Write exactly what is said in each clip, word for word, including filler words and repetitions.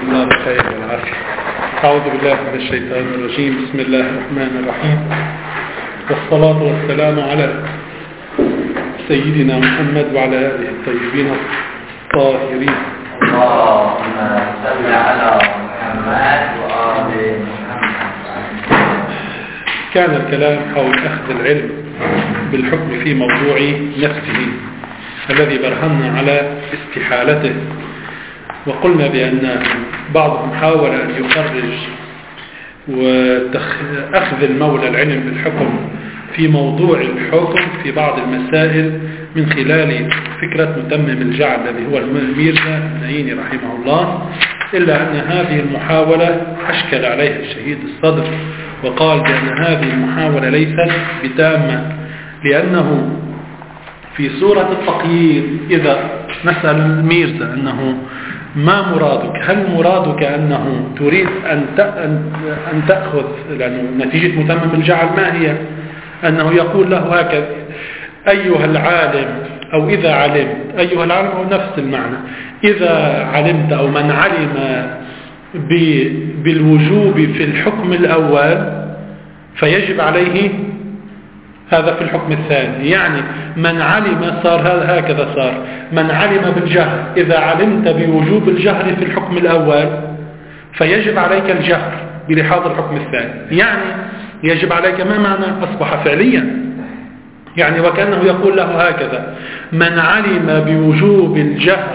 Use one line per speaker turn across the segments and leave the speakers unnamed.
الله بالخير والعافية. أعوذ بالله من الشيطان الرجيم. بسم الله الرحمن الرحيم، والصلاة والسلام على سيدنا محمد وعلى آله الطيبين الطاهرين.
اللهم صل على محمد وآل محمد.
كان الكلام حول أخذ العلم بالحكم في موضوع نفسه الذي برهنا على استحالته، وقلنا بأن بعضهم حاول أن يخرج وأخذ المولى العلم بالحكم في موضوع الحكم في بعض المسائل من خلال فكرة متمم الجعل الذي هو الميرزا النعيني رحمه الله، إلا أن هذه المحاولة أشكل عليها الشهيد الصدر وقال بأن هذه المحاولة ليست بتامة، لأنه في سورة التقييد إذا نسأل الميرزا أنه ما مرادك، هل مرادك أنه تريد أن أن تأخذ لأنه نتيجة متمم الجعل ما هي؟ أنه يقول له هكذا: أيها العالم، أو إذا علمت، أيها العالم هو نفس المعنى، إذا علمت أو من علم بالوجوب في الحكم الأول فيجب عليه هذا في الحكم الثاني. يعني من علم صار هذا هكذا صار من علم بالجهر، إذا علمت بوجوب الجهر في الحكم الأول فيجب عليك الجهر بلحاظ الحكم الثاني. يعني يجب عليك ما معنى؟ أصبح فعليا، يعني وكأنه يقول له هكذا: من علم بوجوب الجهر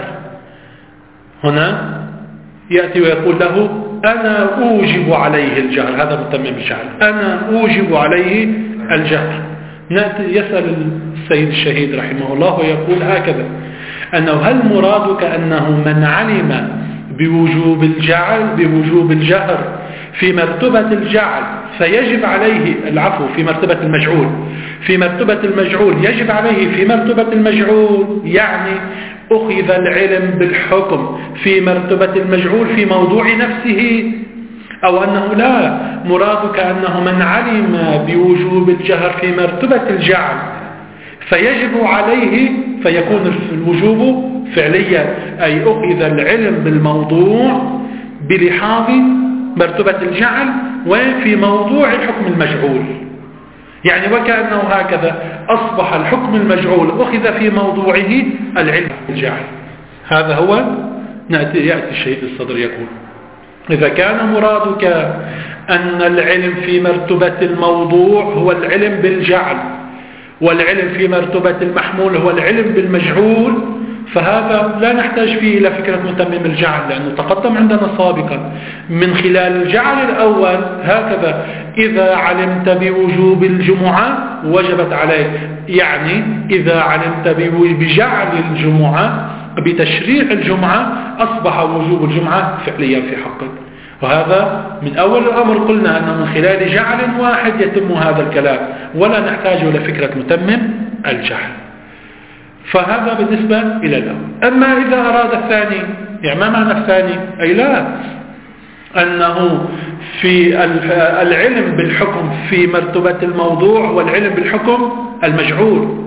هنا يأتي ويقول له أنا أوجب عليه الجهر، هذا متمم الجعل، أنا أوجب عليه الجهر. يسأل السيد الشهيد رحمه الله ويقول هكذا: أنه هل مرادك أنه من علم بوجوب الجعل بوجوب الجهر في مرتبة الجعل فيجب عليه العفو في مرتبة المجعول في مرتبة المجعول يجب عليه في مرتبة المجعول، يعني أخذ العلم بالحكم في مرتبة المجعول في موضوع نفسه، أو أنه لا مرادك أنه من علم بوجوب الجهر في مرتبة الجعل فيجب عليه فيكون الوجوب فعليا، أي أخذ العلم بالموضوع بلحاظ مرتبة الجعل وفي موضوع الحكم المجعول. يعني وكأنه هكذا أصبح الحكم المجعول أخذ في موضوعه العلم بالجعل. هذا هو يأتي الشهيد الصدر يقول: إذا كان مرادك أن العلم في مرتبة الموضوع هو العلم بالجعل، والعلم في مرتبة المحمول هو العلم بالمجعول، فهذا لا نحتاج فيه إلى فكرة متمم الجعل، لأنه تقدم عندنا سابقا من خلال الجعل الأول هكذا: إذا علمت بوجوب الجمعة وجبت عليك، يعني إذا علمت بجعل الجمعة بتشريع الجمعة أصبح وجوب الجمعة فعليا في حقك. وهذا من أول الأمر قلنا أنه من خلال جعل واحد يتم هذا الكلام، ولا نحتاج إلى فكرة متمم الجعل. فهذا بالنسبة إلى الأول. أما إذا أراد الثاني، يعني ما معنى الثاني؟ أي لا أنه في العلم بالحكم في مرتبة الموضوع والعلم بالحكم المجعول،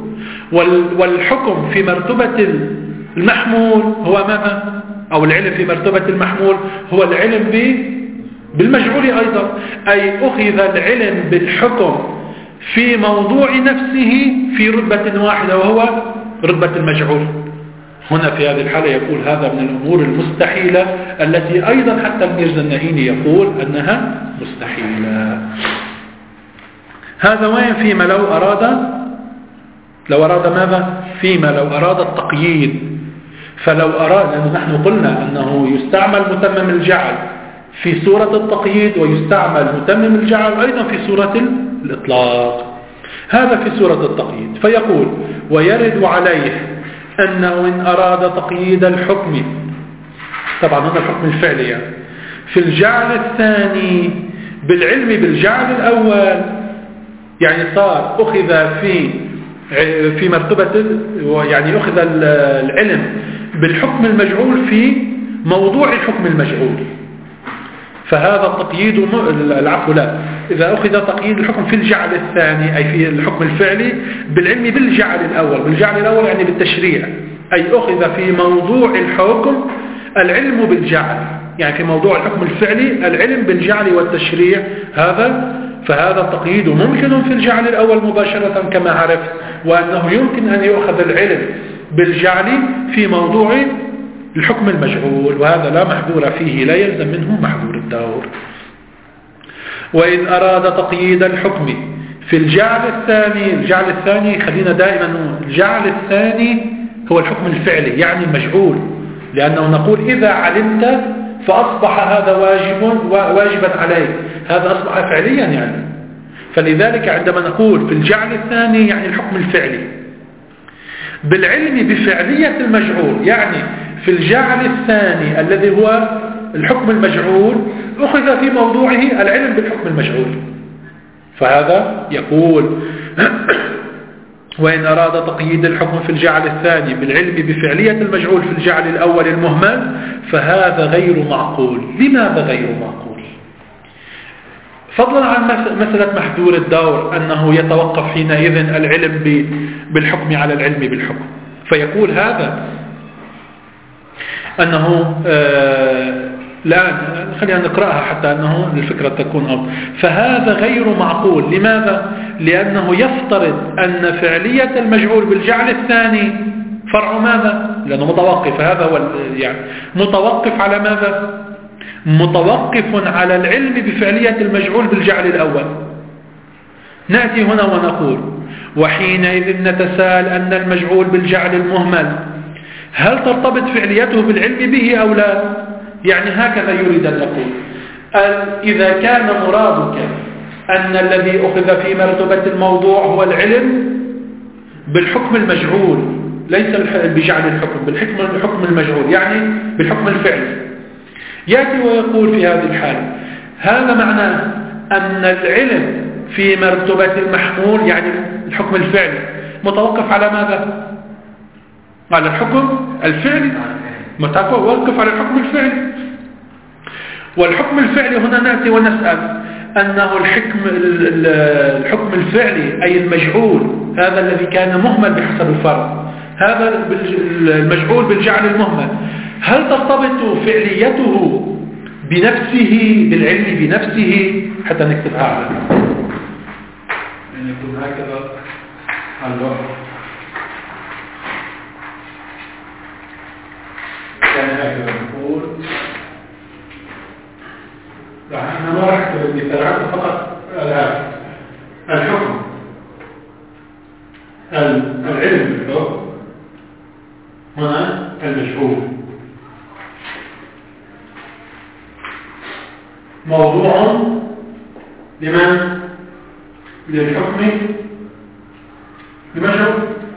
والحكم في مرتبة المحمول هو ماذا؟ أو العلم في مرتبة المحمول هو العلم بالمجعول أيضا، أي أخذ العلم بالحكم في موضوع نفسه في رتبة واحدة وهو رتبة المجعول. هنا في هذه الحالة يقول هذا من الأمور المستحيلة التي أيضا حتى الميرزا النعيني يقول أنها مستحيلة. هذا وين فيما لو أراد لو أراد ماذا؟ فيما لو أراد التقييد. فلو أراد، لأنه نحن قلنا أنه يستعمل متمم الجعل في سورة التقييد ويستعمل متمم الجعل أيضا في سورة الإطلاق. هذا في سورة التقييد، فيقول: ويرد عليه أنه إن أراد تقييد الحكم، طبعا هذا الحكم الفعلي يعني، في الجعل الثاني بالعلم بالجعل الأول، يعني صار أخذ في في مرتبة، يعني أخذ العلم بالحكم المجعول في موضوع الحكم المجعول، فهذا التقييد العفو لا إذا أخذ تقييد الحكم في الجعل الثاني أي في الحكم الفعلي بالعلم بالجعل الأول، بالجعل الأول يعني بالتشريع، أي أخذ في موضوع الحكم العلم بالجعل يعني في موضوع الحكم الفعلي العلم بالجعل والتشريع هذا، فهذا التقييد ممكن في الجعل الأول مباشرة كما عرفت، وأنه يمكن أن يؤخذ العلم بالجعل في موضوع الحكم المجعول، وهذا لا محذور فيه، لا يلزم منه محذور الدور. وإن أراد تقييد الحكم في الجعل الثاني، الجعل الثاني خلينا دائما نقول الجعل الثاني هو الحكم الفعلي يعني المجعول، لأنه نقول إذا علمت فأصبح هذا واجب واجبا عليك، هذا أصبح فعليا يعني. فلذلك عندما نقول في الجعل الثاني يعني الحكم الفعلي بالعلم بفعلية المجعول، يعني في الجعل الثاني الذي هو الحكم المجعول أخذ في موضوعه العلم بالحكم المجعول. فهذا يقول وإن أراد تقييد الحكم في الجعل الثاني بالعلم بفعلية المجعول في الجعل الأول المهمل فهذا غير معقول. لماذا غير معقول؟ فضلا عن مسألة محذور الدور أنه يتوقف حينئذ العلم بالحكم على العلم بالحكم، فيقول هذا أنه آه الآن خلينا نقرأها حتى أنه الفكرة تكون أفضل. فهذا غير معقول. لماذا؟ لأنه يفترض أن فعلية المجعول بالجعل الثاني فرع ماذا؟ لأنه متوقف، هذا هو يعني متوقف على ماذا؟ متوقف على العلم بفعلية المجعول بالجعل الأول. نأتي هنا ونقول وحينئذ نتساءل أن المجعول بالجعل المهمل هل ترتبط فعليته بالعلم به أو لا؟ يعني هكذا يريد أن يقول إذا كان مرادك أن الذي أخذ في مرتبة الموضوع هو العلم بالحكم المجعول ليس بجعل الحكم، بالحكم الحكم المجعول يعني بالحكم الفعلي، يأتي ويقول في هذه الحالة هذا معناه أن العلم في مرتبة المحمول يعني الحكم الفعلي متوقف على ماذا؟ على الحكم الفعلي، متوقف على الحكم الفعلي. والحكم الفعلي هنا نأتي ونسأل أنه الحكم الحكم الفعلي أي المجعول هذا الذي كان مهمل بحسب الفرض، هذا المجعول بالجعل المهمل هل ترتبط فعليته بنفسه بالعلم بنفسه؟ حتى نكتبها على يعني يكون هكذا على اللوحة كان هكذا نقول احنا ما راح نكتب المثال فقط الآن الحكم العلم بالحكم هنا المجهول موضوع لمن؟ للحكم بمجهول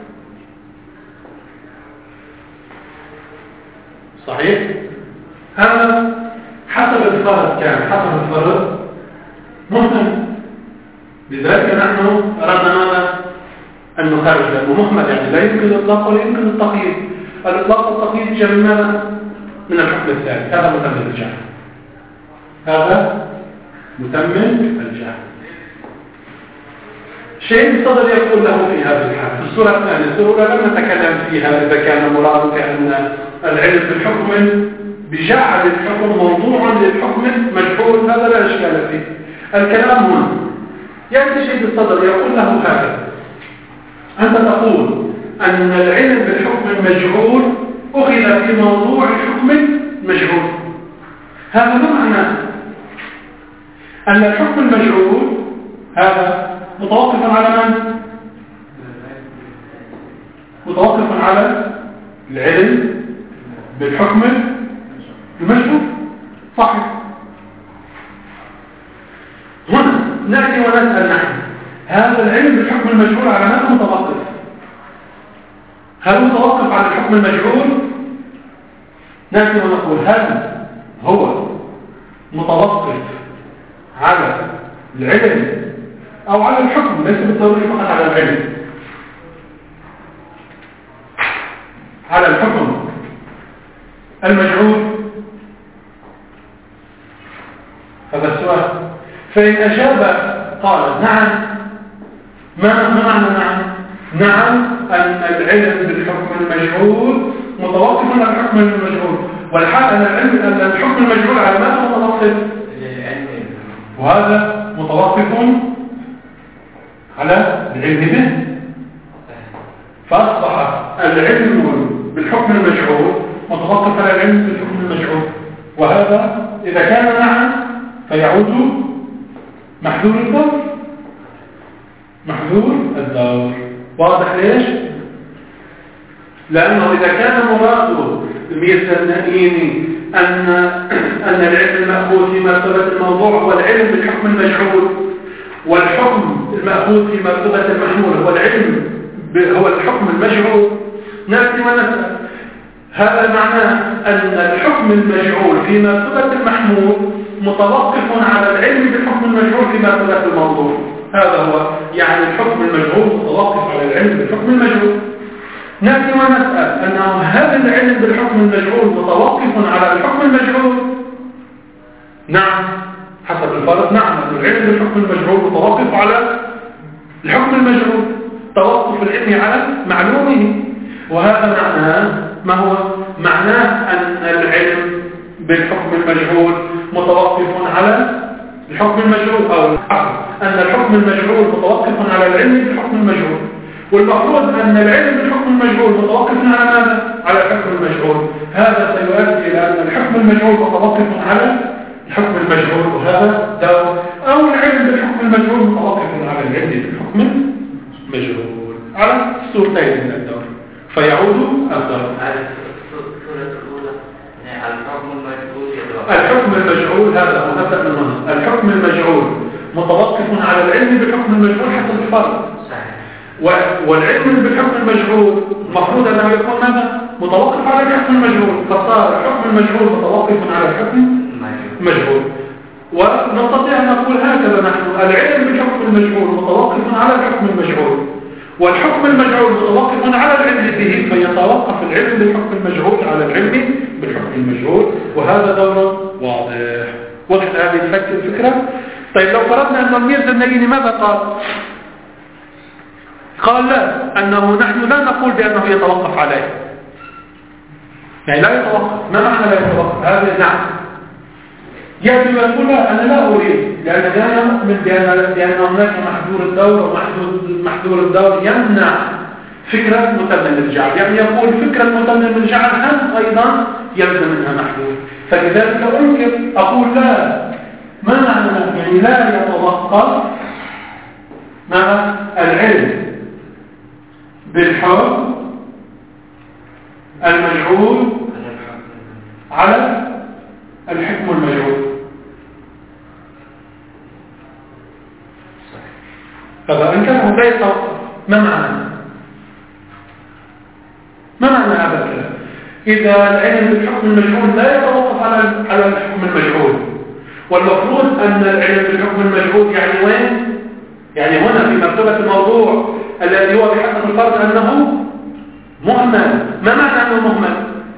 صحيح؟ هذا حسب الفرض كان حسب الفرض مهمل، لذلك نحن أردنا ماذا؟ أن نخرج لأنه مهمل يعني لا يمكن الإطلاق ولا يمكن التقييد. الإطلاق والتقييد جاء من ماذا؟ من الحكم الثاني، هذا متمم الجهل، هذا متمم الجهل. شيء الصدر يقول له في هذه الحالة في الصورة الثانية، الصورة لم نتكلم فيها إذا كان مرادك أن العلم بالحكم بجعل الحكم موضوعا للحكم مجهول هذا لا إشكال فيه. الكلام هنا يأتي شيء الصدر يقول له هذا أنت تقول أن العلم بالحكم المجهول أخذ في موضوع الحكم المجهول، هذا ما معناه؟ أن الحكم المجهول هذا متوقف على من؟ متوقف على العلم بالحكم المجهول صحيح. هنا نأتي ونسأل نحن هذا العلم بالحكم المجهول على ماذا متوقف؟ هل متوقف على الحكم المجهول؟ نأتي ونقول هل هو متوقف على العلم أو على الحكم؟ ليس بالضروري فقط على العلم، على الحكم المجهول. هذا السؤال. فإن أجاب قال نعم، ما معنى نعم؟ نعم أن العلم بالحكم المجهول متوقف على الحكم المجهول، والحال أن العلم أن الحكم المجهول متوقف؟ وهذا متوقف على العلم به، فأصبح العلم بالحكم المجعول متوقف على العلم بالحكم المجعول. وهذا إذا كان معا فيعود محذور الدور، محذور الدور. واضح ليش؟ لأنه إذا كان مراده الميزة النئيني أن أن العلم المأخوذ في مرتبة الموضوع هو العلم بالحكم المجعول، والحكم المأخوذ في مرتبة المحمول هو العلم هو الحكم المجعول، نأتي ونسأل هذا معناه أن الحكم المجعول في مرتبة المحمول متوقف على العلم بالحكم المجعول في مرتبة الموضوع. هذا هو يعني الحكم المجعول متوقف على العلم بالحكم المجعول. نأتي ونسأل أنه هذا العلم بالحكم المجعول متوقف على الحكم المجعول؟ نعم، حسب الفرق نعم، العلم بالحكم المجعول متوقف على الحكم المجعول، توقف العلم على معلومه. وهذا معناه ما هو؟ معناه أن العلم بالحكم المجعول متوقف على الحكم المجعول، أو أن الحكم المجعول متوقف على العلم بالحكم المجعول، والمفروض أن العلم بالحكم المجعول متوقف على ماذا؟ على الحكم المجعول. هذا سيؤدي إلى أن الحكم المجعول متوقف على الحكم المجعول، وهذا دور. أو العلم بالحكم المجعول متوقف على العلم بالحكم المجعول، على صورتين من الدور، فيعود الدور. الحكم المجعول هذا هو نبدأ من هنا. الحكم المجعول متوقف على العلم بالحكم المجعول حسب الفرق. والعلم بالحكم المجعول المفروض أنه يكون ماذا؟ متوقف على الحكم المجعول، فصار الحكم المجعول متوقف على الحكم المجعول. ونستطيع أن نقول هكذا نحن: العلم بالحكم المجعول متوقف على الحكم المجعول، والحكم المجعول متوقف على العلم به، فيتوقف العلم بالحكم المجعول على العلم بالحكم المجعول. وهذا دور واضح. وضحت هذه الفكرة؟ طيب لو فرضنا أن الميرزا النيني ماذا قال؟ قال لا، أنه نحن لا نقول بأنه يتوقف عليه، يعني لا يتوقف. ما معنى لا يتوقف؟ هذا نعم يجب أن يقول لا، أنا لا أريد، لأن أنا مؤمن بأن, بأن هناك محذور الدور، ومحذور الدور يمنع فكرة متمم الجعل، يعني يقول فكرة متمم الجعل هم أيضا يلزم منها محذور. فلذلك أنكر أقول لا، ما معنى يعني لا يتوقف مع العلم بالحكم المجعول على الحكم المجعول. هذا أنكره لا يتوقف. ما معنى؟ ما معنى هذا الكلام؟ إذا العلم بالحكم المجعول لا يتوقف على على الحكم المجعول، والمفروض أن العلم بالحكم المجعول يعني وين؟ يعني هنا في مرتبة الموضوع الذي هو بحسب الفرض أنه مهمل. ما معنى أنه مهمل؟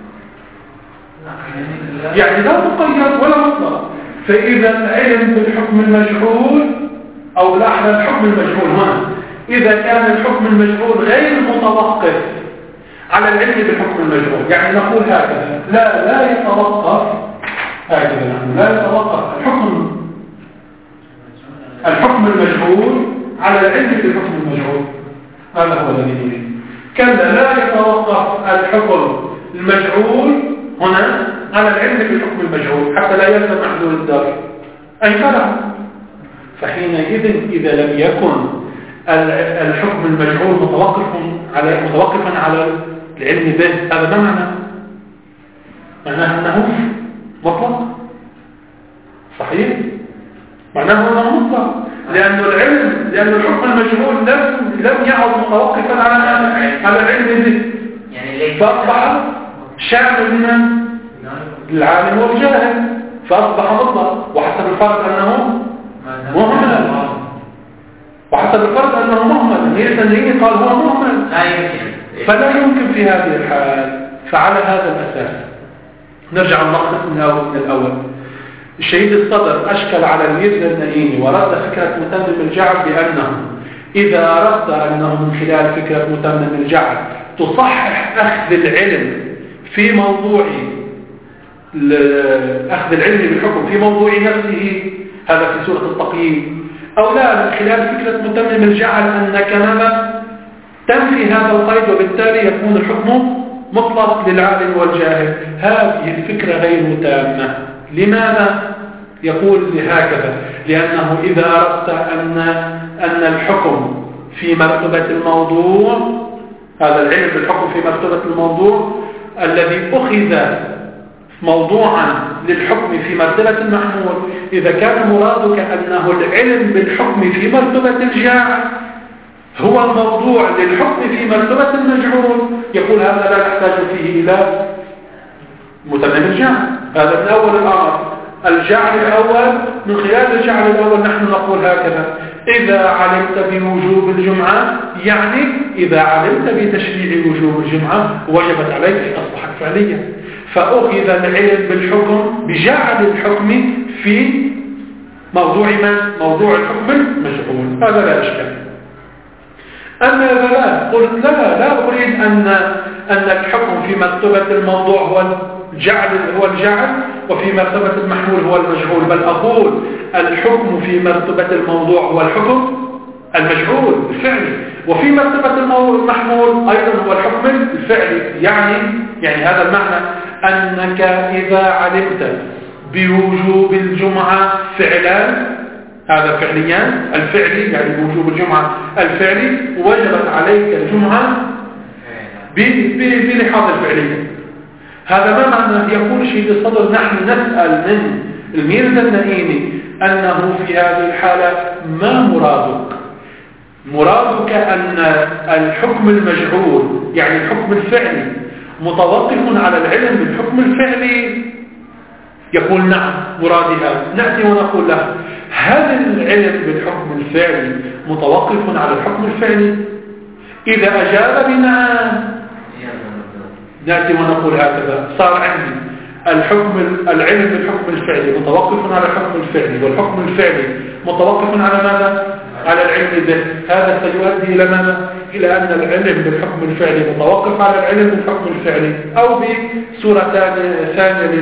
يعني لا تقيد ولا مطلق. فإذا العلم بالحكم المجعول أو لا على الحكم المجعول هنا، إذا كان الحكم المجعول غير متوقف على العلم بالحكم المجعول، يعني نقول هكذا: لا لا يتوقف هكذا نحن لا يتوقف الحكم الحكم المجعول على العلم بالحكم المجعول. هذا هو الذي نريد. كلا لا يتوقف الحكم المجعول هنا على العلم بالحكم المجعول حتى لا يلزم محذور الدار. أنكره. فحينئذ إذا لم يكن الحكم المجعول متوقف على متوقفا على العلم به، هذا ما معنى؟ معناه أنه مطلق. صحيح؟ معناه أنه مطلق، لأن العلم لأن الحكم المجعول لم لم يعد متوقفا على على العلم به، يعني فأصبح شامل من العالم والجاهل، فأصبح مطلق. وحسب الفرض أنه مهمل، وحسب الفرض أنه مهمل، هي قال هو مهمل، فلا يمكن في هذه الحال. فعلى هذا الأساس نرجع نلخص من الأول. الشهيد الصدر أشكل على الميرزا النئيني ورد فكرة متمم الجعل بأنه إذا أردت أنه من خلال فكرة متمم الجعل تصحح أخذ العلم في موضوع أخذ العلم بالحكم في موضوع نفسه، هذا في سورة التقييد، أو لا من خلال فكرة متمم الجعل أنك ماذا تنفي هذا القيد وبالتالي يكون الحكم مطلق للعالم والجاهل. هذه الفكرة غير تامة. لماذا يقول هكذا؟ لأنه إذا أردت أن أن الحكم في مرتبة الموضوع، هذا العلم بالحكم في مرتبة الموضوع الذي أخذ موضوعا للحكم في مرتبة المحمول، إذا كان مرادك أنه العلم بالحكم في مرتبة الجاعل هو الموضوع للحكم في مرتبة المجعول، يقول هذا لا نحتاج فيه إلى متمم الجعل. هذا من أول الأمر. الجعل الأول، من خلال الجعل الأول نحن نقول هكذا: إذا علمت بوجوب الجمعة، يعني إذا علمت بتشريع وجوب الجمعة وجبت عليك أصبحت فعليا. فأخذ العلم بالحكم بجعل الحكم في موضوع من؟ موضوع الحكم المجعول. هذا لا إشكال. أما إذا لا قلت لا لا أريد أن أن الحكم في مرتبة الموضوع هو الجعل هو الجعل وفي مرتبة المحمول هو المجعول، بل أقول الحكم في مرتبة الموضوع هو الحكم المجعول الفعلي، وفي مرتبة المحمول أيضا هو الحكم الفعلي. يعني يعني هذا المعنى أنك إذا علمت بوجوب الجمعة فعلا، هذا فعليا الفعلي يعني بوجوب الجمعة الفعلي، وجبت عليك الجمعة بلحاظ الفعلية. هذا ما معنى؟ يقول شيء الصدر نحن نسأل من الميرزا النائيني أنه في هذه الحالة ما مرادك؟ مرادك أن الحكم المجعول يعني الحكم الفعلي متوقف على العلم بالحكم الفعلي؟ يقول نعم مرادي هذا. نأتي ونقول له: هل العلم بالحكم الفعلي متوقف على الحكم الفعلي؟ إذا أجاب بنعم نأتي ونقول هكذا: صار عندي الحكم العلم بالحكم الفعلي متوقف على الحكم الفعلي، والحكم الفعلي متوقف على ماذا؟ على العلم به. هذا سيؤدي إلى ماذا؟ إلى أن العلم بالحكم الفعلي متوقف على العلم بالحكم الفعلي، أو بصورة ثانية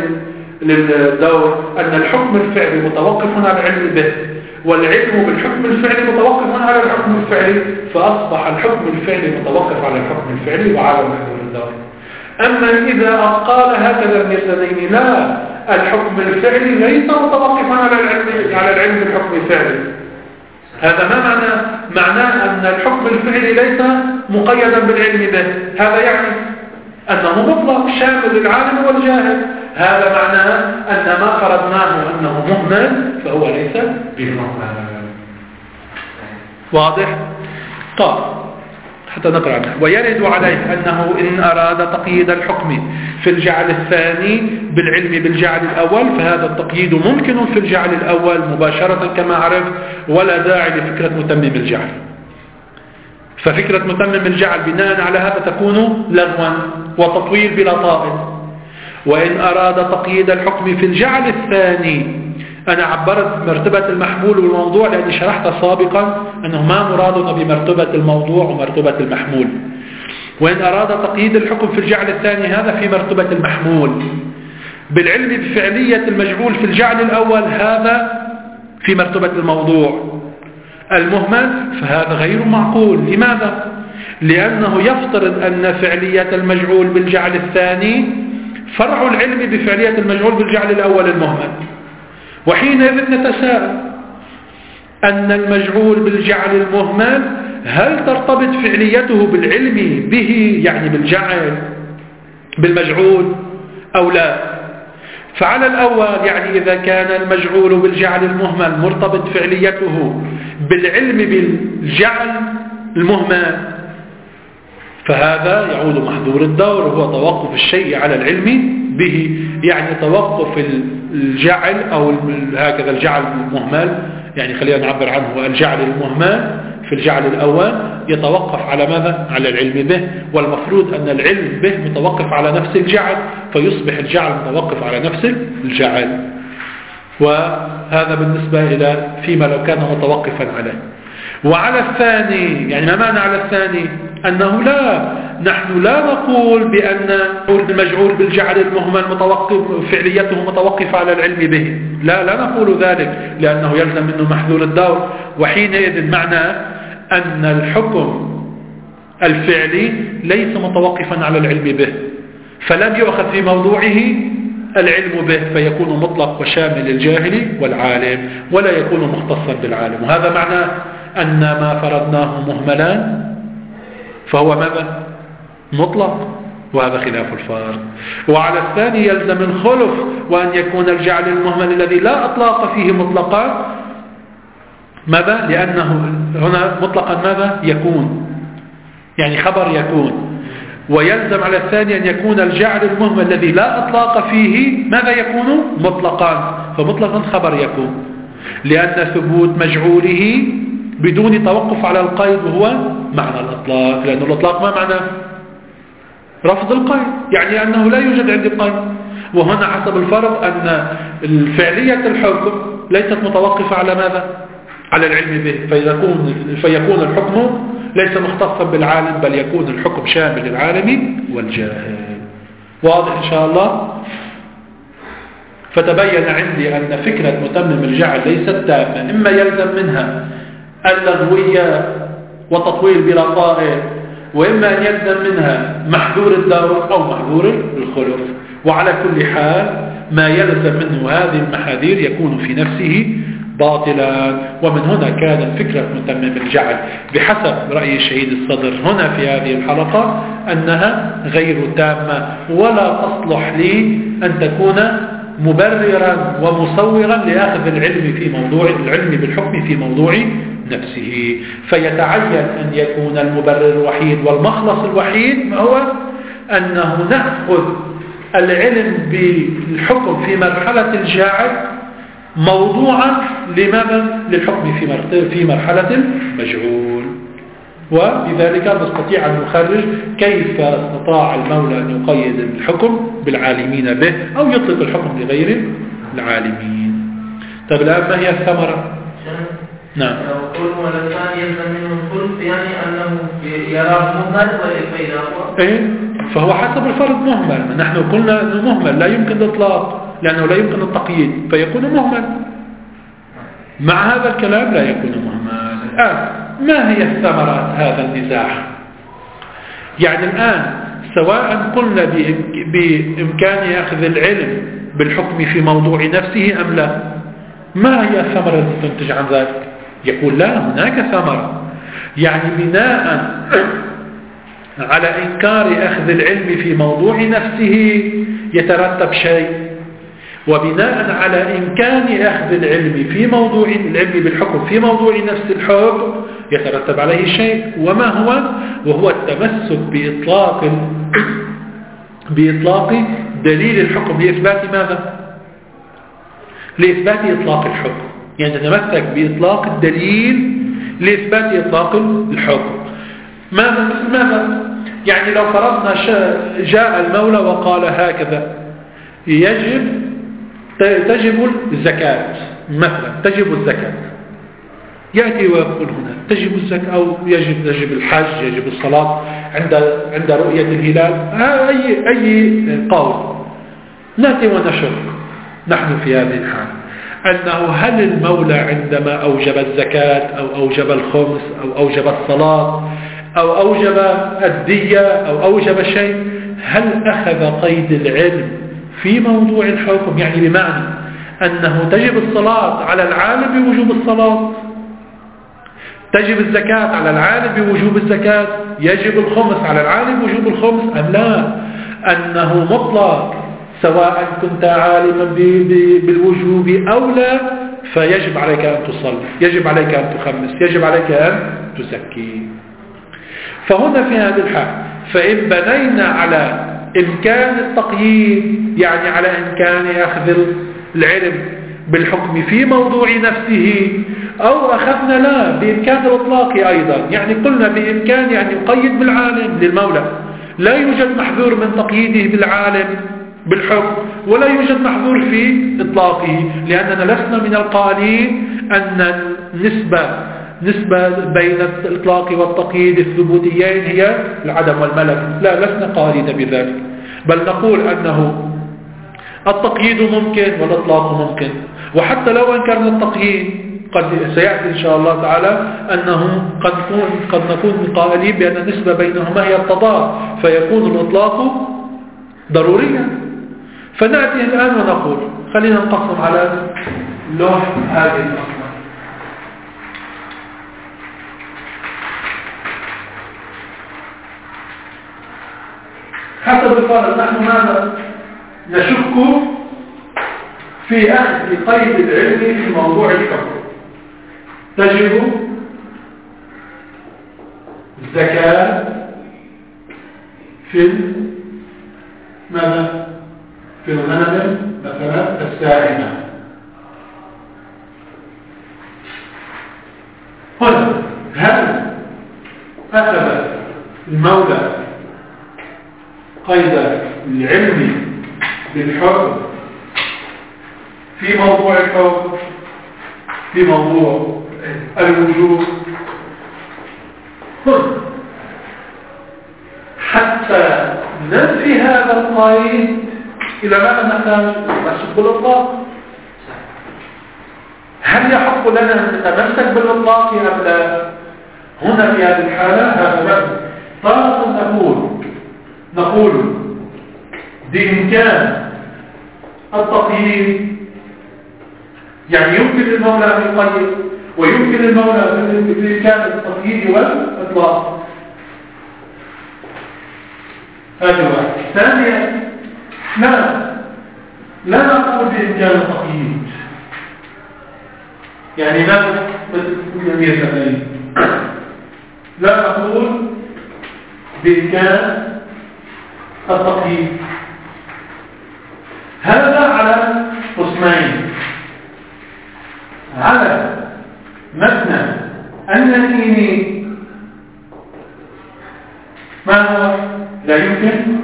للدور أن الحكم الفعلي متوقف على العلم به، والعلم بالحكم الفعلي متوقف على الحكم الفعلي، فأصبح الحكم الفعلي متوقف على الحكم الفعلي وعلى محدود الدور. أما إذا قال هكذا الميرزا لا، الحكم الفعلي ليس متوقفا على العلم على العلم بالحكم الفعلي، هذا ما معنى؟ معناه أن الحكم الفعلي ليس مقيدا بالعلم به. هذا يعني أنه مطلق شامل للعالم والجاهل. هذا معناه أن ما فرضناه أنه مهمل فهو ليس بمهمل. واضح؟ طيب حتى نقرأ عنه. ويرد عليه أنه إن أراد تقييد الحكم في الجعل الثاني بالعلم بالجعل الأول فهذا التقييد ممكن في الجعل الأول مباشرة كما عرف، ولا داعي لفكرة متمم الجعل. ففكرة متمم الجعل بناء على هذا تكون لغوا وتطويل بلا طائل. وإن أراد تقييد الحكم في الجعل الثاني، أنا عبرت مرتبة المحمول والموضوع لأني شرحت سابقا أنه ما مرادنا بمرتبة الموضوع ومرتبة المحمول. وإن أراد تقييد الحكم في الجعل الثاني هذا في مرتبة المحمول بالعلم بفعلية المجعول في الجعل الأول، هذا في مرتبة الموضوع المهمل، فهذا غير معقول. لماذا؟ لأنه يفترض أن فعلية المجعول بالجعل الثاني فرع العلم بفعلية المجعول بالجعل الأول المهمل، وحينئذ نتساءل أن المجعول بالجعل المهمل هل ترتبط فعليته بالعلم به يعني بالجعل بالمجعول أو لا؟ فعلى الأول يعني إذا كان المجعول بالجعل المهمل مرتبط فعليته بالعلم بالجعل المهمل فهذا يعود محظور الدور، هو توقف الشيء على العلم به، يعني توقف الجعل أو هكذا الجعل المهمل، يعني خلينا نعبر عنه الجعل المهمل في الجعل الأول يتوقف على ماذا؟ على العلم به، والمفروض أن العلم به متوقف على نفس الجعل، فيصبح الجعل متوقف على نفس الجعل. وهذا بالنسبة إلى فيما لو كان متوقفا عليه. وعلى الثاني، يعني ما معنى على الثاني؟ أنه لا، نحن لا نقول بأن المجعول بالجعل المهمل متوقف فعليته متوقفة على العلم به، لا لا نقول ذلك، لأنه يلزم منه محذور الدور، وحينئذ معنى أن الحكم الفعلي ليس متوقفا على العلم به، فلم يؤخذ في موضوعه العلم به، فيكون مطلق وشامل الجاهل والعالم، ولا يكون مختصا بالعالم. وهذا معنى أن ما فرضناه مهملا فهو ماذا؟ مطلق، وهذا خلاف الفرض. وعلى الثاني يلزم الخلف، وأن يكون الجعل المهمل الذي لا أطلاق فيه مطلقا ماذا؟ لأنه هنا مطلقا ماذا؟ يكون، يعني خبر يكون. ويلزم على الثاني أن يكون الجعل المهمل الذي لا أطلاق فيه ماذا يكون؟ مطلقا، فمطلقا خبر يكون، لأن ثبوت مجعوله بدون توقف على القيد وهو معنى الإطلاق، لأن الإطلاق ما معنى؟ رفض القيد، يعني أنه لا يوجد عندي قيد. وهنا حسب الفرض أن فعلية الحكم ليست متوقفة على ماذا؟ على العلم به، فيكون, فيكون الحكم ليس مختصا بالعالم، بل يكون الحكم شامل العالم والجاهل. واضح إن شاء الله؟ فتبين عندي أن فكرة متمم الجعل ليست تامة، إما يلزم منها اللغوية وتطويل بلا قائل، وإما أن يلزم منها محذور الدور أو محذور الخلف. وعلى كل حال ما يلزم منه هذه المحاذير يكون في نفسه باطلا. ومن هنا كانت فكرة متمم الجعل بحسب رأي الشهيد الصدر هنا في هذه الحلقة أنها غير تامة، ولا تصلح لي أن تكون مبررا ومصورا لأخذ العلم في موضوع العلم بالحكم في موضوع نفسه. فيتعين أن يكون المبرر الوحيد والمخلص الوحيد هو أنه نأخذ العلم بالحكم في مرحلة الجاعل موضوعا لماذا؟ للحكم في مرحلة المجهول. وبذلك نستطيع أن نخرج كيف استطاع المولى أن يقيد الحكم بالعالمين به أو يطلق الحكم لغير العالمين. طيب الآن ما هي الثمرة؟ نعم.
لو قلوا والثاني يلزم منه الخلف، يعني أنه يراه مهمل وإذا هو
إيه؟ فهو حسب الفرض مهمل. نحن قلنا أنه مهمل لا يمكن الإطلاق لأنه لا يمكن التقييد، فيكون مهمل. مع هذا الكلام لا يكون مهمل. الآن ما هي الثمرات هذا النزاع؟ يعني الآن سواء قلنا بإمكان أخذ العلم بالحكم في موضوع نفسه أم لا، ما هي الثمرة التي تنتج عن ذلك؟ يقول لا، هناك ثمرة. يعني بناء على إنكار أخذ العلم في موضوع نفسه يترتب شيء، وبناء على إمكان أخذ العلم في موضوع العلم بالحكم في موضوع نفس الحكم يترتب عليه شيء، وما هو؟ وهو التمسك بإطلاق بإطلاق دليل الحكم لإثبات ماذا؟ لإثبات إطلاق الحكم، يعني نتمسك بإطلاق الدليل لإثبات إطلاق الحكم. ماذا؟ مثل ماذا؟ يعني لو فرضنا جاء المولى وقال هكذا يجب تجب الزكاة مثلا، تجب الزكاة، يأتي ويقول هنا تجب الزكاة أو يجب يجب الحج، يجب الصلاة عند عند رؤية الهلال، أي أي قول. نأتي ونشك نحن في هذه الحال أنه هل المولى عندما أوجب الزكاة أو أوجب الخمس أو أوجب الصلاة أو أوجب الدية أو أوجب شيء، هل أخذ قيد العلم في موضوع الحكم؟ يعني بمعنى أنه تجب الصلاة على العالم بوجوب الصلاة، تجب الزكاة على العالم بوجوب الزكاة، يجب الخمس على العالم بوجوب الخمس، أم لا؟ أنه مطلق سواء كنت عالما بالوجوب أو لا، فيجب عليك أن تصلي، يجب عليك أن تخمس، يجب عليك أن تزكي. فهنا في هذه الحال فإن بنينا على إمكان التقييد، يعني على إمكان أخذ العلم بالحكم في موضوع نفسه، أو أخذنا لا بإمكان الإطلاق أيضا، يعني قلنا بإمكان يعني يقيد بالعالم للمولى، لا يوجد محذور من تقييده بالعالم بالحكم، ولا يوجد محذور في إطلاقه، لأننا لسنا من القائلين أن النسبة نسبة بين الإطلاق والتقييد الثبوتيين هي العدم والملك. لا، لسنا قائلين بذلك، بل نقول أنه التقييد ممكن والإطلاق ممكن. وحتى لو أنكرنا التقييد قد سيأتي إن شاء الله تعالى أنه قد نكون, قد نكون قائلين بأن النسبة بينهما هي التضاد، فيكون الإطلاق ضروريا. فنأتي الآن ونقول خلينا نقسم على لوح هذه الأصناف. حسب الفرض نحن ماذا نشك في أخذ قيد العلم في موضوع الحكم. تجب الزكاة في ماذا؟ في الغنم مثلا السائمة. هنا هل أخذ المولى قيد العلم بالحكم في موضوع الحكم في موضوع الوجوب حتى ننفي هذا القيد؟ إلى ماذا نحتاج؟ نمسك بالإطلاق. هل يحق لنا أن نتمسك بالإطلاق أم لا؟ هنا في هذه الحالة هذا معنى طارق نقول نقول بإمكان التقييد، يعني يمكن للمولى أن يقيد ويمكن للمولى بإمكان التقييد والإطلاق. هذا واحد. ثانيا، لا لا نقول بإمكان التقييد، يعني لا لا نقول بإمكان التقييد. هذا على قسمين: على مبنى أنني ما هو لا يمكن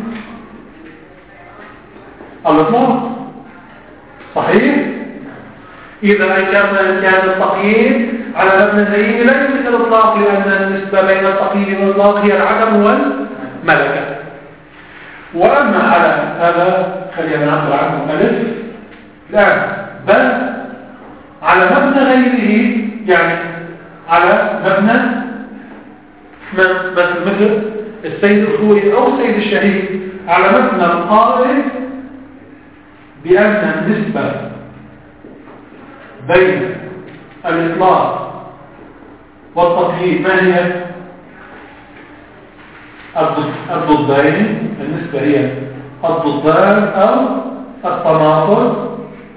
الإطلاق. صحيح؟ إذا أنكرنا كان التقييد على مبنى الدليل لا يمكن الإطلاق، لأن النسبة بين التقييد والإطلاق هي العدم والملكة. وأما على هذا خلينا نعبر عنه ألف لا بل على مبنى غيره، يعني على مبنى مثل السيد الخوي أو السيد الشهيد، على مبنى القائل بأن النسبة بين الإطلاق والتقييد ما هي؟ الضدين. النسبة هي الضدان أو التناقض.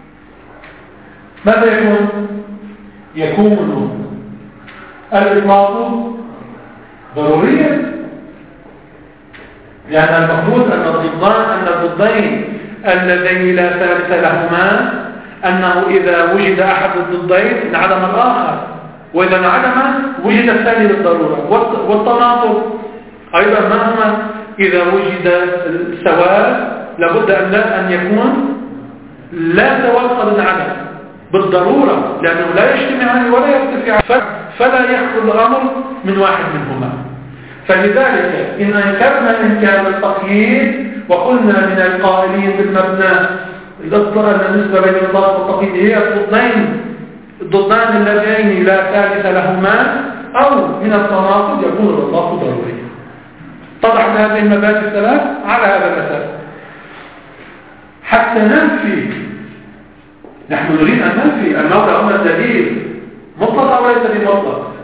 ماذا يكون؟ يكون الإطلاق ضروريا، لأن المفروض أن الضدان أن الضدين اللذين لا ثالث لهما أنه إذا وجد أحد الضدين انعدم الآخر، وإذا انعدم وجد الثاني بالضرورة. والتناقض أيضا ما هما؟ إذا وجد السواد لابد أن لا أن يكون لا سواد قد انعدم بالضرورة، لأنه لا يجتمعان ولا يرتفعان، فلا يخرج الأمر من واحد منهما. فلذلك إن أنكرنا إمكان التقييد وقلنا من القائلين بالمبنى الاضطر أن النسبة بين الإطلاق والتقييد هي الضدين الضدان اللذين لا ثالث لهما أو من التناقض، يكون الإطلاق ضروري. طرحنا هذه المبادئ الثلاث على هذا الأساس حتى ننفي. نحن نريد أن ننفي المولى هنا الدليل مطلق أو ليس بمطلق.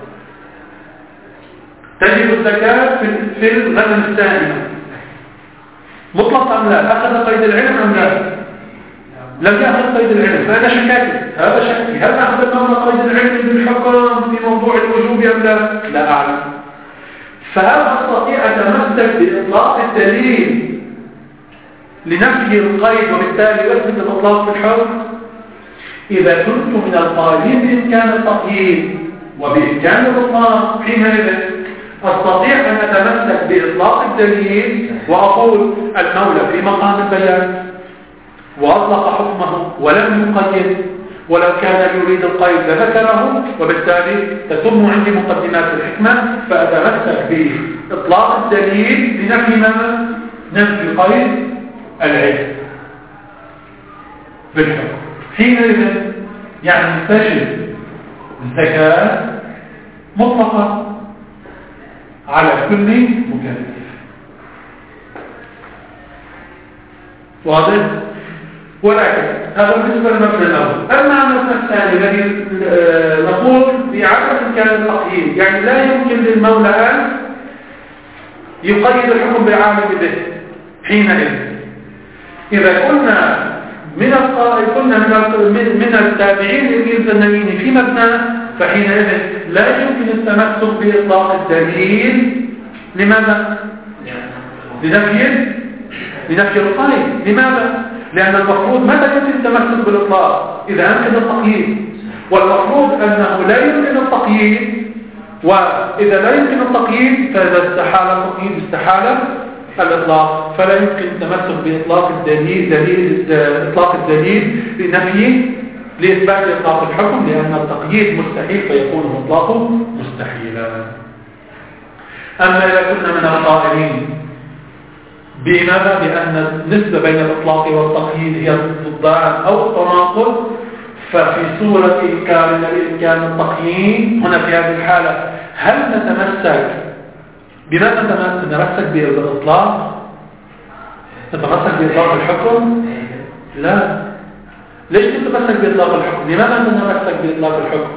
تجب الزكاة في الغنم السائمة مطلق أم لا؟ أخذ قيد العلم أم لا؟ لم يأخذ قيد العلم، فهذا شكاكي. هذا شكي. هل أخذ المولى قيد العلم بالحكم في موضوع الوجوب أم لا؟ لا أعلم. فهل أستطيع أن أتمسك بإطلاق الدليل لنفي القيد وبالتالي أثبت الإطلاق في الحكم؟ إذا كنت من القائلين بإمكان التقييد وبإمكان الإطلاق، حينئذ أستطيع أن أتمسك بإطلاق الدليل وأقول المولى في مقام البيان وأطلق حكمه ولم يقيد، ولو كان يريد القيد لذكره، وبالتالي تتم عندي مقدمات الحكمة فأتمسك بإطلاق الدليل لنفي ماذا؟ نفي قيد العلم بالحكم. حينئذ يعني تجد الزكاة مطلقة على كل مكلف. واضح؟ ولكن هذا بالنسبة للمبنى الأول. أما المبنى الثاني الذي نقول بعدم إمكان التقييد، يعني لا يمكن للمولى أن يقيد الحكم بالعامل به. حينئذ إذا كنا من القائل كنا من من التابعين للزنانين في مبنى، فحينئذ لا يمكن التمسك بإطلاق الدليل. لماذا؟ لنفي لنفي القيد. لماذا؟ لأن المفروض متى يمكن التمسك بالإطلاق؟ إذا أمكن التقييد، والمفروض أنه لا يمكن التقييد، وإذا لا يمكن التقييد فإذا استحال التقييد استحال الإطلاق، فلا يمكن التمسك بإطلاق الدليل دليل إطلاق الدليل لنفي لإثبات إطلاق الحكم، لأن التقييد مستحيل فيكون إطلاقه مستحيلا. أما إذا كنا من القائلين بماذا؟ بأن النسبة بين الإطلاق والتقييد هي الضدان أو التناقض، ففي صورة إنكار الإمكان التقييد هنا في هذه الحالة هل نتمسك بماذا نتمسك بالإطلاق؟ نتمسك بإطلاق الحكم؟ لا. ليش نتمسك بإطلاق الحكم؟ لماذا نتمسك بإطلاق الحكم؟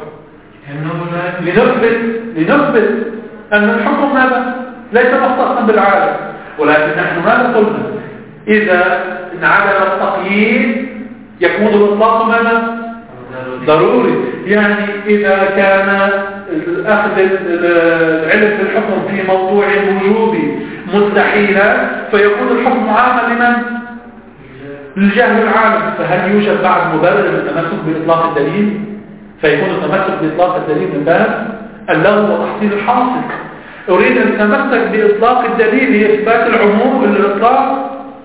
لنثبت لنثبت أن الحكم ماذا؟ ليس مختصا بالعالم، ولكن نحن ماذا قلنا؟ إذا انعدم التقييد يكون الإطلاق ماذا؟ ضروري. يعني إذا كان أخذ العلم بالحكم في موضوع وجوبي مستحيلا فيكون الحكم عاما لمن؟ للجهل العالم. فهل يوجد بعد مبرر للتمسك بإطلاق الدليل؟ فيكون التمسك بإطلاق الدليل من باب اللغو وتحصيل الحاصل. أريد أن أتمسك بإطلاق الدليل لإثبات العموم للإطلاق.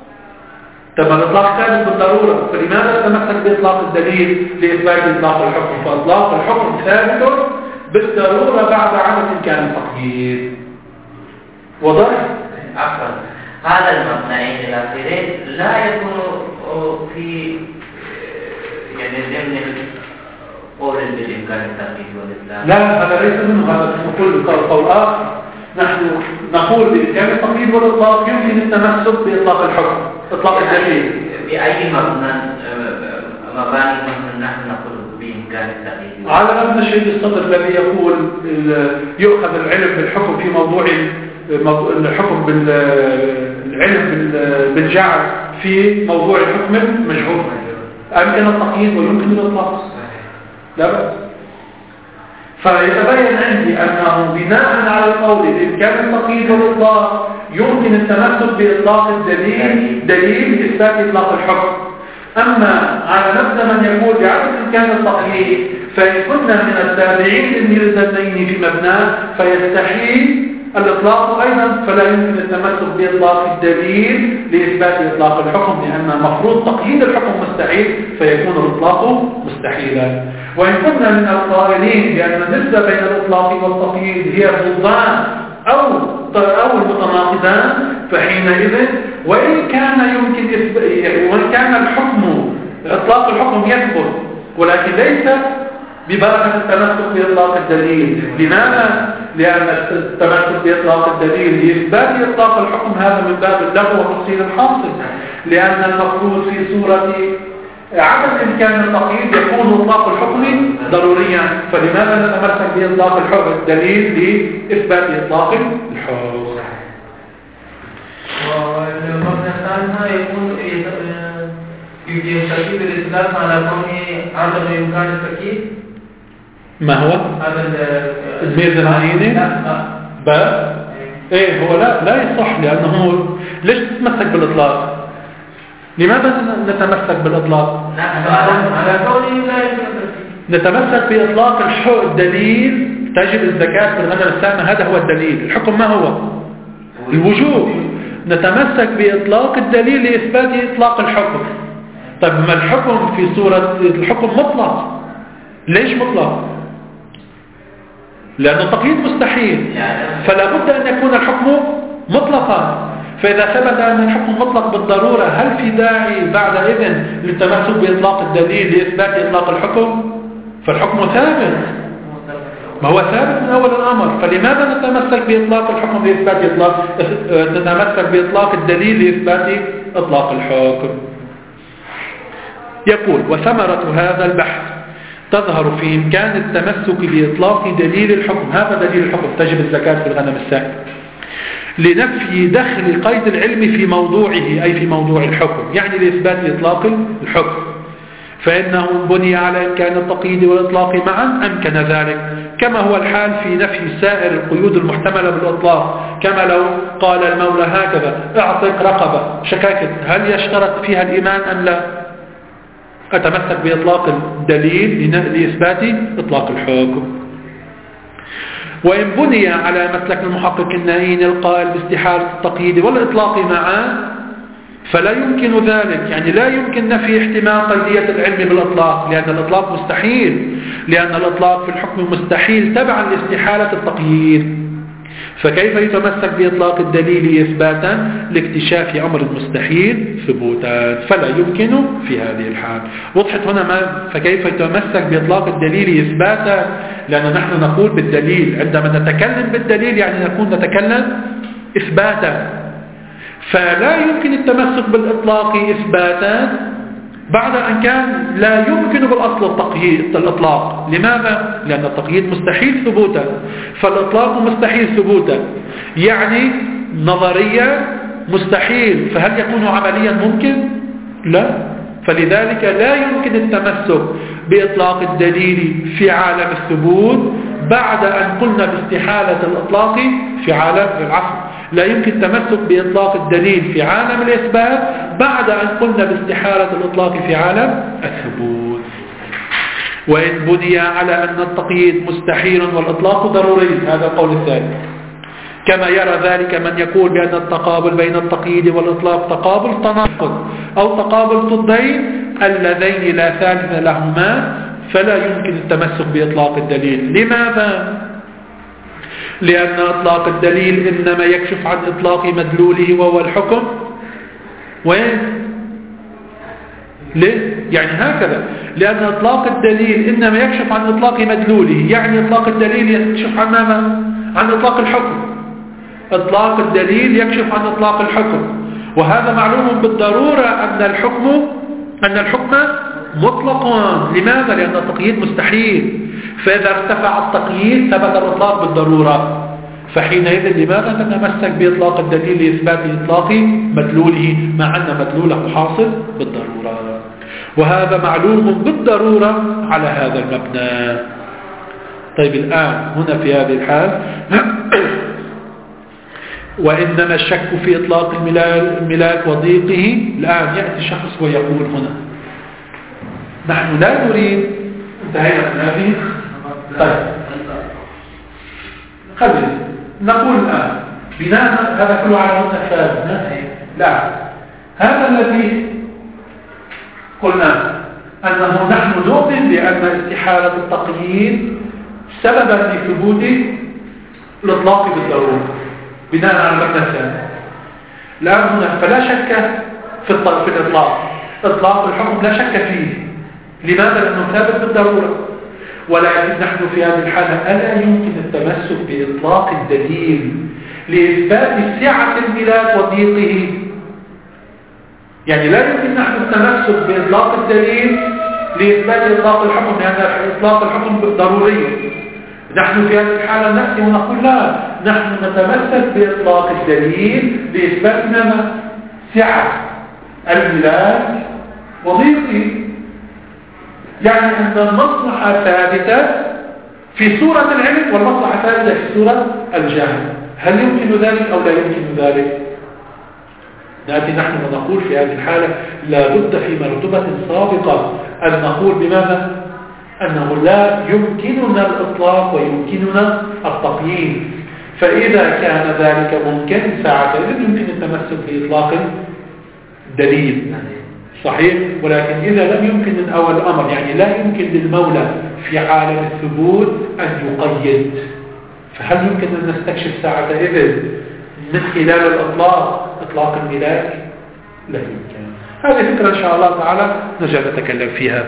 طب الإطلاق ثابت بالضرورة، فلماذا أتمسك بإطلاق الدليل لإثبات إطلاق الحكم؟ فإطلاق الحكم ثابت بالضرورة بعد عدم إمكان التقييد. وضح؟
عفوا، هذا المبنيين الأخيرين لا يكون في يعني ضمن قول بالإمكان التقييد والإطلاق.
لا، هذا ليس منه، هذا نقول قول آخر. نحن نقول بإمكان التقييد والإطلاق يمكن التمسك بإطلاق الحكم، إطلاق الدليل.
بأي مبنى مباني نحن نقول بإمكان التقييد؟
على نفس الشيء السطر الذي يقول يؤخذ العلم بالحكم في موضوع الحكم بالعلم بالجعل في موضوع الحكم المجهول. أمكن التقييد ويمكن الإطلاق، لا بأس. فيتبين عندي أنه بناء على القول بإمكان التقييد والإطلاق يمكن التمسك بإطلاق الدليل دليل لإثبات إطلاق الحكم. أما على نفس من يقول بعدم إمكان التقييد فإن كنا من التابعين للميرزتين في مبناه فيستحيل الإطلاق أيضا، فلا يمكن التمسك بإطلاق الدليل لإثبات إطلاق الحكم، لأن المفروض تقييد الحكم مستحيل فيكون الإطلاق مستحيلا. وإن كنا من القائلين بأن النسبة بين الإطلاق والتقييد هي ضدان أو أو المتناقضان، فحينئذ وإن كان يمكن وإن كان الحكم إطلاق الحكم يثبت ولكن ليس ببركة التمسك بإطلاق الدليل. لماذا؟ لأن التمسك بإطلاق الدليل لإثبات إطلاق الحكم هذا من باب اللغو وتفصيل الحاصل، لأن المفروض في صورة عدم إمكان التقييد يكون إطلاق الحكم ضروريا، فلماذا نتمسك بإطلاق الحكم الدليل لإثبات إطلاق الحكم؟
والمبنى الثاني يكون يستفيد الإطلاق على كونه عدم إمكان التأكيد.
ما هو؟
هذا
الميزانية؟
لا
با ايه هو لا لا يصح، لأنه ليش تتمسك بالإطلاق؟ لماذا نتمسك بالإطلاق؟
على كونه لا يمكن
نتمسك بإطلاق الحق الدليل تجب الزكاة في الغنم السامة، هذا هو الدليل. الحكم ما هو؟ الوجوب. نتمسك بإطلاق الدليل لإثبات إطلاق الحكم. طيب ما الحكم في صورة الحكم مطلق، ليش مطلق؟ لأن التقييد مستحيل، فلا بد أن يكون الحكم مطلقا. فإذا ثبت أن الحكم مطلق بالضرورة، هل في داعي بعد إذن للتمسك بإطلاق الدليل لإثبات إطلاق الحكم؟ فالحكم ثابت، ما هو ثابت من أول الأمر، فلماذا نتمسك بإطلاق الحكم لإثبات إطلاق نتمسك بإطلاق الدليل لإثبات إطلاق الحكم؟ يقول: وثمرة هذا البحث تظهر في إمكان التمسك بإطلاق دليل الحكم، هذا دليل الحكم تجب الزكاة في الغنم السائل، لنفي دخل قيد العلم في موضوعه أي في موضوع الحكم، يعني لإثبات إطلاق الحكم، فإنه بني على إمكان التقييد والإطلاق معا أمكن ذلك، كما هو الحال في نفي سائر القيود المحتملة بالإطلاق، كما لو قال المولى هكذا: اعطق رقبة شكاكت، هل يشترط فيها الإيمان أم لا؟ أتمسك بإطلاق الدليل لإثبات إطلاق الحكم. وإن بني على مسلك المحقق النائين القائل باستحالة التقييد والإطلاق معا فلا يمكن ذلك، يعني لا يمكن نفي احتمال قيدية العلم بالإطلاق، لأن الإطلاق مستحيل، لأن الإطلاق في الحكم مستحيل تبعا لاستحالة التقييد، فكيف يتمسك بإطلاق الدليل إثباتا لاكتشاف أمر مستحيل ثبوتا؟ فلا يمكن في هذه الحال. وضحت هنا ما فكيف يتمسك بإطلاق الدليل إثباتا؟ لأن نحن نقول بالدليل، عندما نتكلم بالدليل يعني نكون نتكلم إثباتا، فلا يمكن التمسك بالإطلاق إثباتا بعد أن كان لا يمكن بالأصل التقييد الإطلاق. لماذا؟ لأن التقييد مستحيل ثبوتا، فالإطلاق مستحيل ثبوتا، يعني نظريا مستحيل، فهل يكون عمليا ممكن؟ لا، فلذلك لا يمكن التمسك بإطلاق الدليل في عالم الثبوت بعد أن قلنا باستحالة الإطلاق في عالم العصر، لا يمكن التمسك بإطلاق الدليل في عالم الإثبات بعد أن قلنا باستحالة الإطلاق في عالم الثبوت. وإن بني على أن التقييد مستحيل والإطلاق ضروري، هذا القول الثاني، كما يرى ذلك من يقول بأن التقابل بين التقييد والإطلاق تقابل تناقض أو تقابل ضدين اللذين لا ثالث لهما، فلا يمكن التمسك بإطلاق الدليل. لماذا؟ لأن إطلاق الدليل إنما يكشف عن إطلاق مدلوله وهو الحكم. وين؟ ليه؟ يعني هكذا، لأن إطلاق الدليل إنما يكشف عن إطلاق مدلوله، يعني إطلاق الدليل يكشف عن ماذا؟ عن إطلاق الحكم. إطلاق الدليل يكشف عن إطلاق الحكم، وهذا معلوم بالضرورة أن الحكم أن الحكم مطلق. لماذا؟ لأن التقييد مستحيل، فإذا ارتفع التقييد ثبت الإطلاق بالضرورة، فحينئذ لماذا نتمسك بإطلاق الدليل لإثبات إطلاق مدلوله مع أن مدلوله حاصل بالضرورة؟ وهذا معلوم بالضرورة على هذا المبنى. طيب الآن هنا في هذه الحال وإنما الشك في إطلاق الملاك وضيقه، الآن يأتي شخص ويقول هنا نحن لا نريد، انتهينا من هذه. طيب خلينا نقول الآن بناء هذا كله على متفاهم. لا، هذا الذي قلنا أنه نحن نؤمن بأن استحالة التقييد سببا لثبوت الإطلاق بالضرورة بناء على المبنى الثاني. الآن هنا فلا شك في الإطلاق، إطلاق الحكم لا شك فيه. لماذا؟ لأنه ثابت بالضرورة. ولكن نحن في هذه الحالة ألا يمكن التمسك بإطلاق الدليل لإثبات سعة الملاك وضيقه، يعني لا يمكن نحن التمسك بإطلاق الدليل لإثبات إطلاق الحكم، لأن يعني إطلاق الحكم ضروري. نحن في هذه الحالة نأتي ونقول لا، نحن نتمسك بإطلاق الدليل لإثبات ماذا؟ سعة الملاك وضيقه، يعني أن المصلحة ثابتة في صورة العلم والمصلحة ثابتة في صورة الجهل. هل يمكن ذلك أو لا يمكن ذلك؟ نأتي نحن ونقول في هذه الحالة لابد في مرتبة سابقة أن نقول بماذا؟ أنه لا يمكننا الإطلاق ويمكننا التقييد، فإذا كان ذلك ممكن ساعتها يمكن التمسك بإطلاق الدليل. صحيح. ولكن إذا لم يمكن من أول الأمر، يعني لا يمكن للمولى في عالم الثبوت أن يقيد، فهل يمكن أن نستكشف ساعة إذن من خلال الإطلاق إطلاق الملاك؟ لا يمكن. هذه فكرة إن شاء الله تعالى نرجع نتكلم فيها.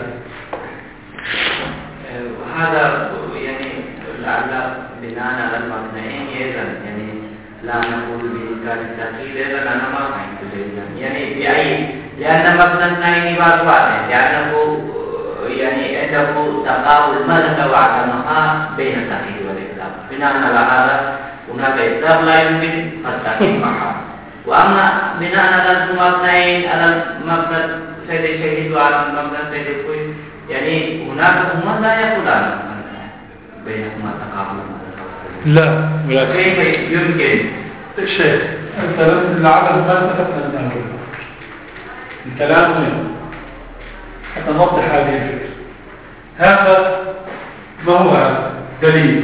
وهذا يعني لعل بناء على المبنيين أيضا يعني لا نقول بإمكان التأكيد أيضا أنا ما فهمت جيدا يعني بأي، لأن مبنى اثنين بعض واحد، لأنه يعني عنده تقابل ماذا وعدمها بين التأكيد والإطلاق. بناء على هذا هناك إطلاق لا يمكن التأكيد معها. وأما بناء على المبنيين على مبنى سيد الشهيد وعلى مبنى سيد الكوي، يعني هناك هما لا يقولان بينهما تقابل.
لا، ولكن
كيف يمكن
الشيخ أنت العدد ما اتفقنا منه الكلام مهم حتى نوضح هذه الفكرة. هذا ما هو دليل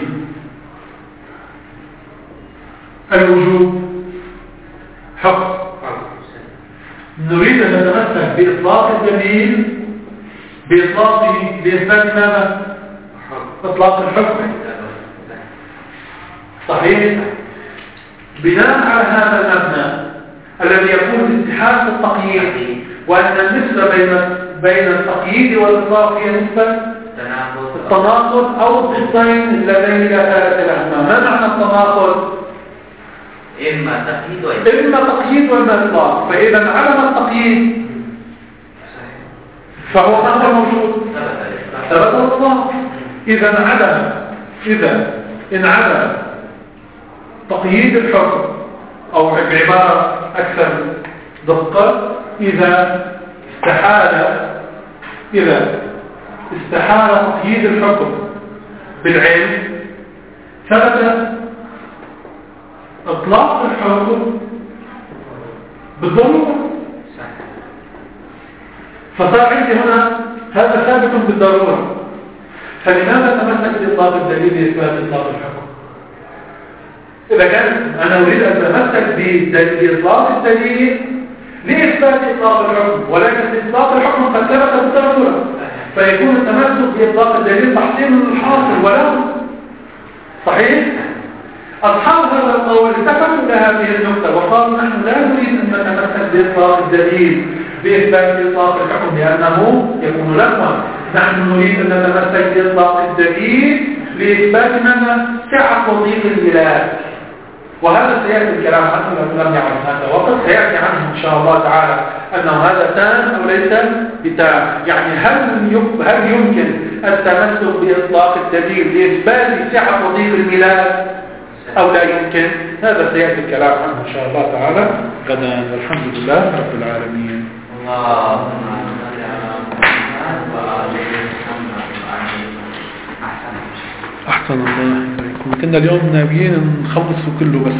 الوجوب حق. نريد أن نتمسك بإطلاق الدليل بإطلاقه بإثبات ماذا؟ إطلاق الحكم. صحيح. بناء على هذا المبنى الذي يكون اتحاد في التقييد، وأن النسبة بين بين التقييد والإطلاق هي نسبة التناقض أو الضدين اللذين لا ثالث لهما. ما معنى التناقض؟
إما تقييد وإما
إما تقييد وإما إطلاق. فإذا علم التقييد فهو ما هو موجود؟ ثبت الإطلاق. إذا عدم إذا إن عدم تقييد الحكم، أو بعبارة أكثر دقة، إذا استحال إذا استحال تقييد الحكم بالعلم ثبت إطلاق الحكم بالضرورة. فصار عندي هنا هذا ثابت بالضرورة. فلماذا تمسك بإطلاق الدليل لإثبات إطلاق الحكم؟ إذا كان أنا أريد أن أتمسك بإطلاق الدليل لإثبات إطلاق الحكم، ولكن إطلاق الحكم قد ثبت بالضرورة، فيكون التمسك بإطلاق الدليل تحصيل الحاصل ولا صحيح؟ أصحاب هذا القول التفتوا لهذه النقطة وقالوا نحن لا نريد أن نتمسك بإطلاق الدليل بإثبات إطلاق الحكم لأنه يكون لغوا. نحن نريد أن نتمسك بإطلاق الدليل لإثبات ماذا؟ سعة وضيق الملاك. وهذا سيأتي الكلام عنه لو لم يعرف هذا وقد سيأتي عنه إن شاء الله تعالى أنه هذا تام أو ليس بتام. يعني هل هل يمكن التمسك بإطلاق الدليل لإثبات سعة وضيق الملاك أو لا يمكن؟ هذا سيأتي الكلام عنه إن شاء الله تعالى غدا. والحمد لله رب العالمين.
اللهم صل على محمد وعلى
أحسن الله إليكم. كنا اليوم ناويين نخلصه كله بس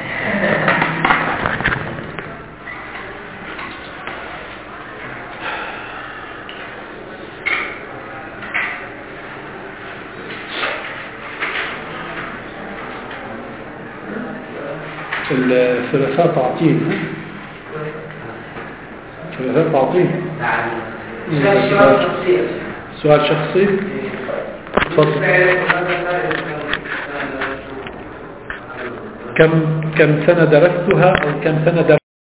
الثلاثاء تعطيل الثلاثاء تعطيل سؤال شخصي. تفضل. كم كم سنة درستها أو كم سنة درست